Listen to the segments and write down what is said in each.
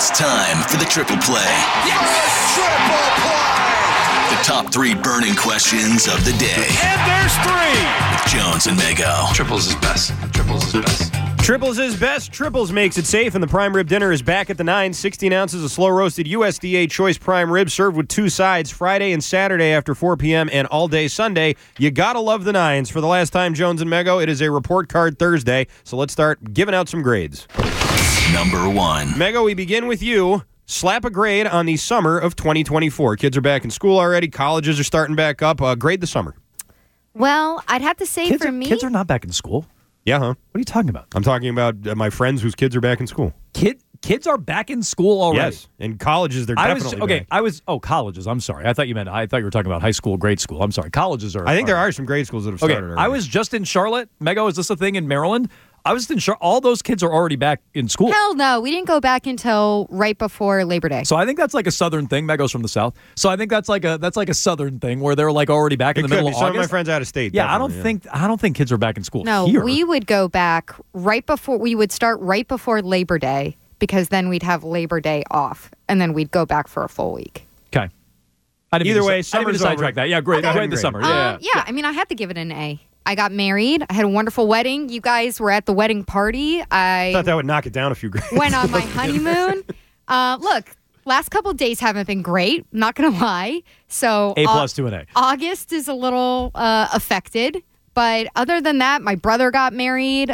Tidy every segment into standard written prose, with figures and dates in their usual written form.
It's time for the triple play. Yes! Triple play! The top 3 burning questions of the day. And there's 3. With Jones and Mego. Triples is best. Triples is best. Triples is best. Triples makes it safe, and the prime rib dinner is back at the 9. 16 ounces of slow-roasted USDA choice prime rib served with 2 sides Friday and Saturday after 4 p.m. and all day Sunday. You gotta love the 9s. For the last time, Jones and Mego, it is a report card Thursday, so let's start giving out some grades. Number 1. Mego, we begin with you. Slap a grade on the summer of 2024. Kids are back in school already. Colleges are starting back up. Grade the summer. Well, I'd have to say for me... Kids are not back in school. Yeah, huh? What are you talking about? I'm talking about my friends whose kids are back in school. Kids are back in school already? Yes. In colleges, they're definitely back. Colleges. I'm sorry. I thought you were talking about high school, grade school. I'm sorry. Colleges are... I think there are some grade schools that have started already. I was just in Charlotte. Mego, is this a thing in Maryland? I was in Charlotte. All those kids are already back in school. Hell no. We didn't go back until right before Labor Day. So I think that's like a Southern thing. Mego's from the South. So I think that's like a Southern thing where they're like already back in the middle of August. Some of my friends out of state. Yeah, I don't think kids are back in school. No, here. we would go back we would start right before Labor Day because then we'd have Labor Day off and then we'd go back for a full week. Okay. Either way, I didn't mean to sidetrack that. Yeah, great. Great the summer. Yeah. I mean, I had to give it an A. I got married. I had a wonderful wedding. You guys were at the wedding party. I thought that would knock it down a few grades. Went on my honeymoon. Look, last couple of days haven't been great. Not going to lie. So A+ to an A. August is a little affected. But other than that, my brother got married.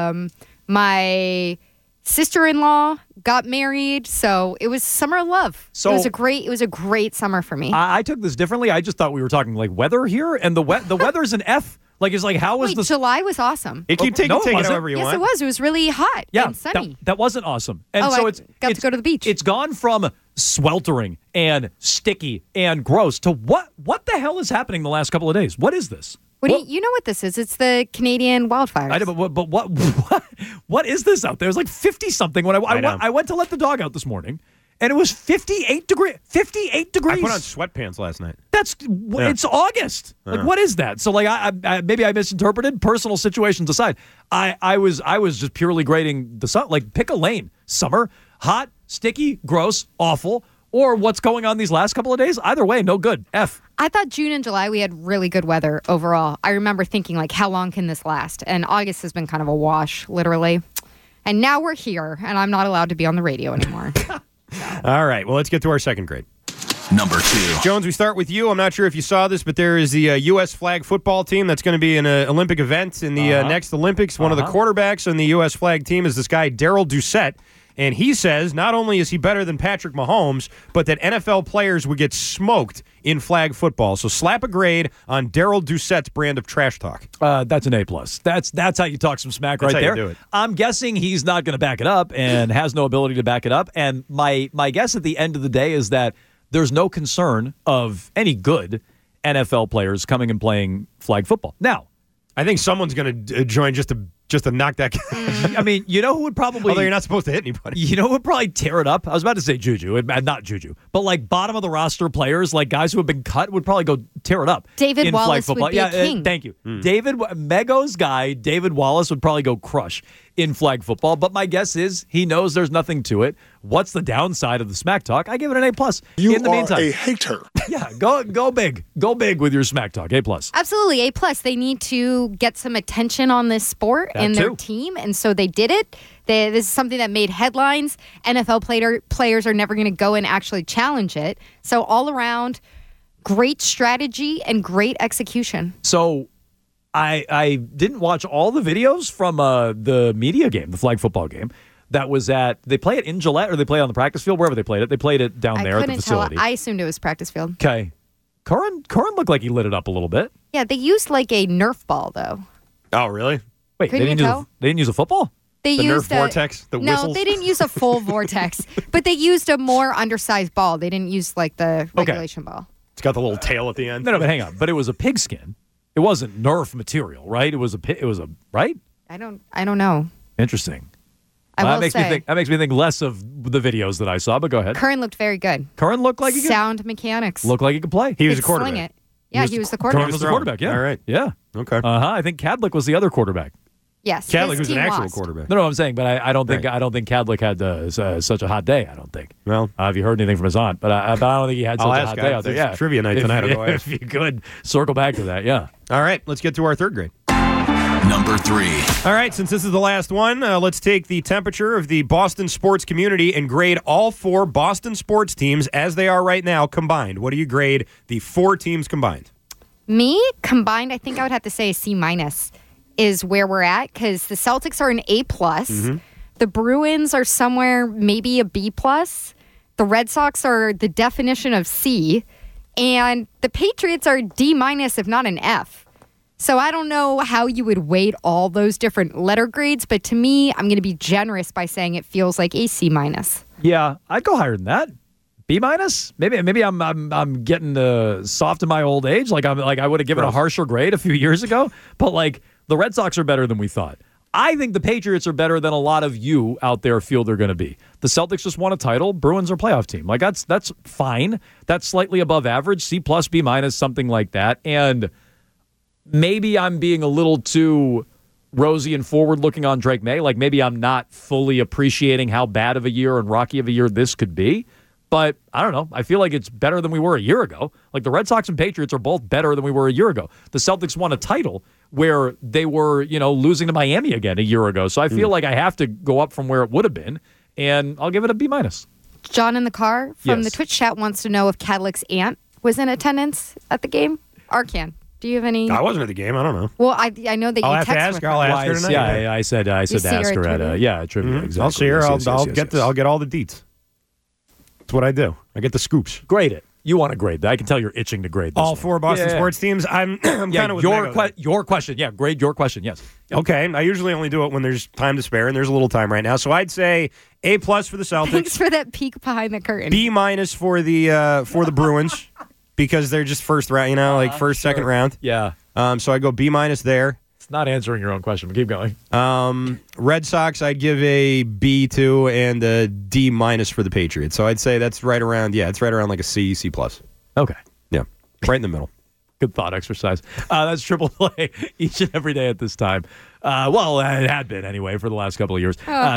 My sister-in-law got married. So it was summer of love. So it was a great summer for me. I took this differently. I just thought we were talking like weather here, and the weather's an F. Like, it's like, how was the... July was awesome. It can take it however you want. Yes, it was. It was really hot and sunny. That wasn't awesome. And I got to go to the beach. It's gone from sweltering and sticky and gross to what the hell is happening the last couple of days? What is this? You know what this is? It's the Canadian wildfires. I know, but what is this out there? It was like 50-something when I went to let the dog out this morning. And it was 58 degrees. 58 degrees. I put on sweatpants last night. It's August. Like, what is that? So, like, I maybe I misinterpreted. Personal situations aside, I was just purely grading the sun. Like, pick a lane. Summer, hot, sticky, gross, awful, or what's going on these last couple of days. Either way, no good. F. I thought June and July we had really good weather overall. I remember thinking, like, how long can this last? And August has been kind of a wash, literally. And now we're here, and I'm not allowed to be on the radio anymore. All right, well, let's get to our second grade. Number 2. Jones, we start with you. I'm not sure if you saw this, but there is the U.S. flag football team that's going to be an Olympic event in the next Olympics. One of the quarterbacks on the U.S. flag team is this guy, Darrell Doucette. And he says not only is he better than Patrick Mahomes, but that NFL players would get smoked in flag football. So slap a grade on Darrell Doucette's brand of trash talk. That's an A+. That's how you talk some smack right there. You do it. I'm guessing he's not going to back it up and has no ability to back it up. And my guess at the end of the day is that there's no concern of any good NFL players coming and playing flag football. Now, I think someone's going to join just to knock that guy. I mean, you know who would probably... Although you're not supposed to hit anybody. You know who would probably tear it up? I was about to say Juju. Not Juju. But like bottom of the roster players, like guys who have been cut, would probably go tear it up. David in Wallace flag football. would be a king. Thank you. Mego's guy, David Wallace, would probably go crush in flag football. But my guess is he knows there's nothing to it. What's the downside of the smack talk? I give it an A+. In the meantime, a hater. Yeah, go big. Go big with your smack talk. A+. Absolutely, A+. They need to get some attention on this sport and their team, and so they did it. This is something that made headlines. NFL players are never going to go and actually challenge it. So all around, great strategy and great execution. So I didn't watch all the videos from the media game, the flag football game. That was they play it in Gillette or they play it on the practice field, wherever they played it. They played it down there at the facility. I assumed it was practice field. Okay. Curran looked like he lit it up a little bit. Yeah, they used like a Nerf ball, though. Oh, really? Wait, they didn't use a football? They used Nerf vortex? The whistles? No, they didn't use a full vortex, but they used a more undersized ball. They didn't use like the regulation ball. It's got the little tail at the end. No, but hang on. But it was a pigskin. It wasn't Nerf material, right? It was a right? I don't know. Interesting. That makes me think less of the videos that I saw, but go ahead. Curran looked very good. Curran looked like he could. Sound mechanics. Looked like he could play. He was a quarterback. Sling it. Yeah, he was the quarterback. Curran was the quarterback, yeah. All right. Yeah. Okay. I think Cadlick was the other quarterback. Yes. Kadlick his was an team actual lost. quarterback. No, I'm saying, but I don't think Right. I don't think Kadlick had such a hot day. I don't think. Well, Have you heard anything from his aunt? But I don't think he had such I'll a ask hot him. day out there. It's Yeah, trivia night tonight. I'll go ask. If you could circle back to that, yeah. all right, let's get to our third grade. Number 3. All right, since this is the last one, let's take the temperature of the Boston sports community and grade all 4 Boston sports teams as they are right now combined. What do you grade the 4 teams combined? Me, combined, I think I would have to say a C- is where we're at because the Celtics are an A+. The Bruins are somewhere maybe a B+. The Red Sox are the definition of C. And the Patriots are D-, if not an F. So I don't know how you would weight all those different letter grades, but to me, I'm going to be generous by saying it feels like a C-. Yeah, I'd go higher than that. B-. Maybe I'm getting soft in my old age. Like I would have given a harsher grade a few years ago. But like the Red Sox are better than we thought. I think the Patriots are better than a lot of you out there feel they're going to be. The Celtics just won a title. Bruins are a playoff team. Like that's fine. That's slightly above average. C+, B-, something like that. And maybe I'm being a little too rosy and forward-looking on Drake May. Like maybe I'm not fully appreciating how bad of a year and rocky of a year this could be. But I don't know. I feel like it's better than we were a year ago. Like the Red Sox and Patriots are both better than we were a year ago. The Celtics won a title where they were, losing to Miami again a year ago. So I feel like I have to go up from where it would have been, and I'll give it a B-. John in the car from Yes. the Twitch chat wants to know if Kadlick's aunt was in attendance at the game. Arcan, do you have any? I wasn't at the game. I don't know. Well, I know that I'll you have to text ask with her. I'll her. ask her tonight. Yeah, I said to see ask her her at at trivia? trivia. Exactly. I'll see her. Yes, I'll yes, get yes. I'll get all the deets. That's what I do. I get the scoops. Grade it. You want to grade that? I can tell you're itching to grade this All one. 4 Boston Yeah. sports teams. I'm kind of with Mego. your question. Yeah, grade your question. Yes. Okay, I usually only do it when there's time to spare, and there's a little time right now. So I'd say A+ for the Celtics, Thanks for that peek behind the curtain. B- for the Bruins because they're just first round, second round. Yeah. So I go B- there. It's not answering your own question, but keep going. Red Sox, I'd give a B to, and a D- for the Patriots. So I'd say that's right around. Yeah, it's right around like a C+. Okay. Yeah, right in the middle. Good thought exercise. That's Triple Play each and every day at this time. Well, it had been anyway for the last couple of years.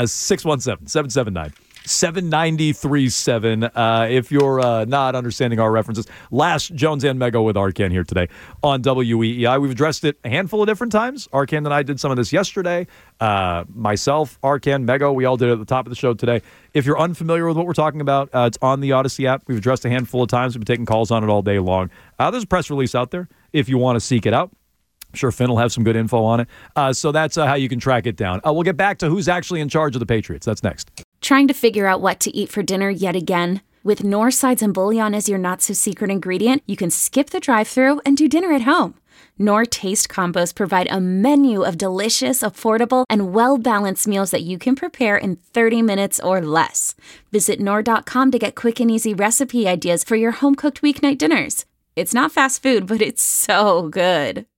617-779-7937. If you're not understanding our references, last Jones and Mego with Arcan here today on WEEI. We've addressed it a handful of different times. Arcan and I did some of this yesterday. Myself, Arcan, Mego, we all did it at the top of the show today. If you're unfamiliar with what we're talking about, it's on the Odyssey app. We've addressed a handful of times. We've been taking calls on it all day long. There's a press release out there if you want to seek it out. I'm sure Finn will have some good info on it. So that's how you can track it down. We'll get back to who's actually in charge of the Patriots. That's next. Trying to figure out what to eat for dinner yet again? With Knorr sides and bouillon as your not-so-secret ingredient, you can skip the drive-thru and do dinner at home. Knorr Taste Combos provide a menu of delicious, affordable, and well-balanced meals that you can prepare in 30 minutes or less. Visit Knorr.com to get quick and easy recipe ideas for your home-cooked weeknight dinners. It's not fast food, but it's so good.